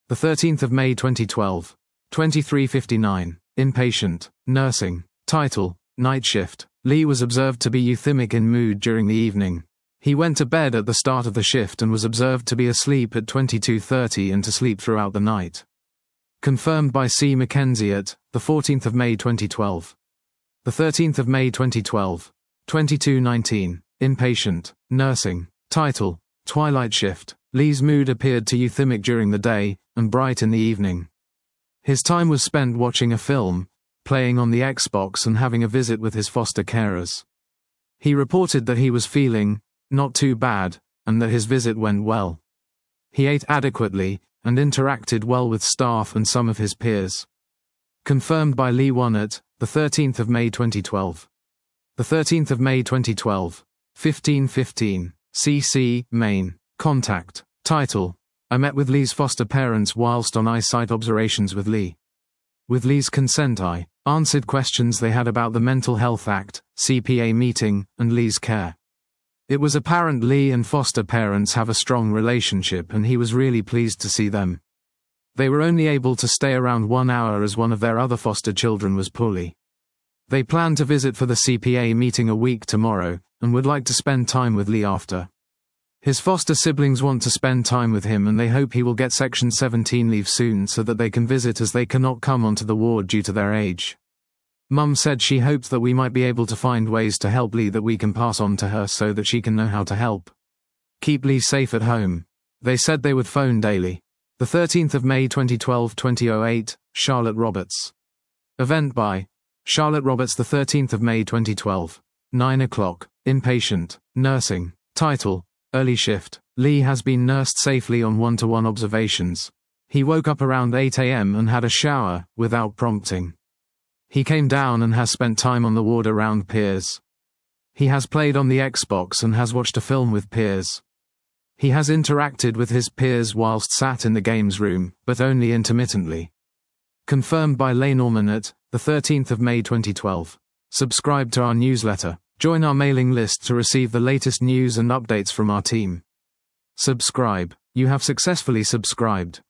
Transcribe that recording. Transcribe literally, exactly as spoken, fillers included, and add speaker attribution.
Speaker 1: the thirteenth of May twenty twelve, twenty-three fifty-nine, inpatient, nursing. Title: Night shift. Lee was observed to be euthymic in mood during the evening. He went to bed at the start of the shift and was observed to be asleep at twenty-two thirty and to sleep throughout the night. Confirmed by C. Mackenzie at the fourteenth of May twenty twelve. The thirteenth of May twenty twelve, twenty-two nineteen, inpatient, nursing. Title: Twilight shift. Lee's mood appeared to euthymic during the day, and bright in the evening. His time was spent watching a film, playing on the Xbox and having a visit with his foster carers. He reported that he was feeling not too bad, and that his visit went well. He ate adequately, and interacted well with staff and some of his peers. Confirmed by Lee one at the thirteenth of May twenty twelve. The thirteenth of May twenty twelve, fifteen fifteen, C C, Maine. Contact. Title: I met with Lee's foster parents whilst on eyesight observations with Lee. With Lee's consent I answered questions they had about the Mental Health Act, C P A meeting, and Lee's care. It was apparent Lee and foster parents have a strong relationship and he was really pleased to see them. They were only able to stay around one hour as one of their other foster children was poorly. They plan to visit for the C P A meeting a week tomorrow, and would like to spend time with Lee after. His foster siblings want to spend time with him and they hope he will get Section seventeen leave soon so that they can visit as they cannot come onto the ward due to their age. Mum said she hoped that we might be able to find ways to help Lee that we can pass on to her so that she can know how to help. Keep Lee safe at home. They said they would phone daily. The thirteenth of May twenty twelve, twenty oh eight, Charlotte Roberts. Event by Charlotte Roberts, the thirteenth of May twenty twelve, nine o'clock, inpatient, nursing. Title: Early shift. Lee has been nursed safely on one-to-one observations. He woke up around eight a m and had a shower, without prompting. He came down and has spent time on the ward around peers. He has played on the Xbox and has watched a film with peers. He has interacted with his peers whilst sat in the games room, but only intermittently. Confirmed by Leigh Norman at the thirteenth of May twenty twelve. Subscribe to our newsletter. Join our mailing list to receive the latest news and updates from our team. Subscribe. You have successfully subscribed.